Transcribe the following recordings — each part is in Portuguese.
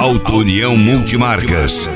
Alto União Multimarcas.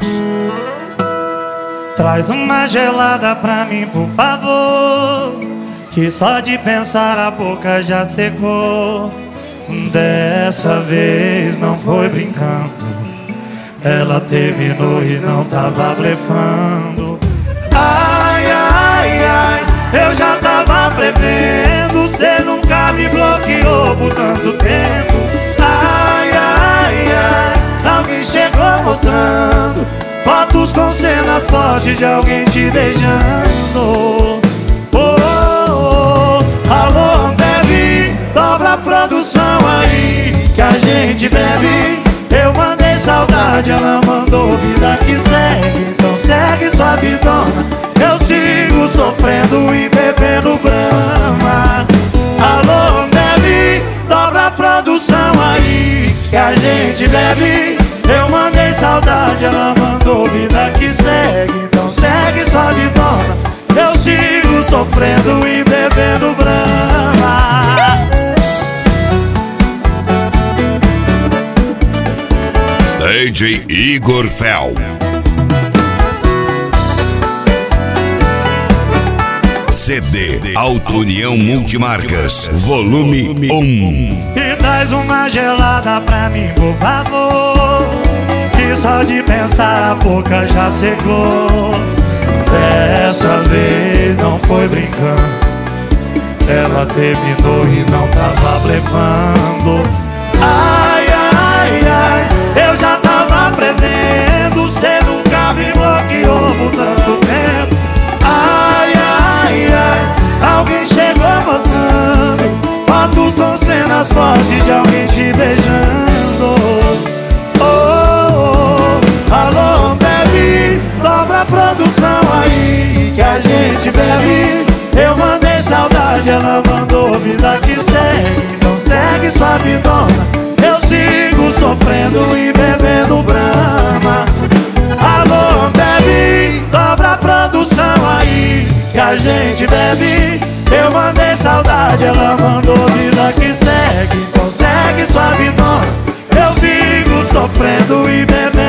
Traz uma gelada pra mim, por favor, que só de pensar a boca já secou. Dessa vez não foi brincando, ela terminou e não tava blefando. Ai, ai, ai, eu já tava prevendo, cê nunca me bloqueou por tanto tempo. Ai, ai, ai, alguém chegou mostrando fotos com cenas fortes de alguém te beijando. Oh, oh, oh. Alô, Ambev, dobra a produção aí que a gente bebe. Eu mandei saudade, ela mandou vida que segue. Então segue sua vidona, eu sigo sofrendo e bebendo Brahma. Alô, Ambev, dobra a produção aí que a gente bebe. Eu mandei saudade, ela mandou vida que segue. Então segue sua vidona, eu sigo sofrendo e bebendo Brahma. DJ Igor Fel. CD Alto União Multimarcas, volume 1. E traz uma gelada pra mim, por favor, que só de pensar a boca já secou. Dessa vez não foi brincando, ela terminou e não tava blefando. Ai, ai, ai, eu já tava prevendo, cê nunca me bloqueou por tanto tempo. Ai, ai, ai, alguém chegou mostrando fotos com cenas fortes de alguém te beijando. Oh, oh, oh. Alô, Ambev, dobra a produção aí que a gente bebe. Eu mandei saudade, ela mandou vida que segue. Então segue sua vidona, eu sigo sofrendo e bebendo Brahma. Alô, Ambev, dobra a produção aí que a gente bebe. Eu mandei saudade, ela mandou vida que segue. Então segue sua vidona, eu sigo sofrendo e bebendo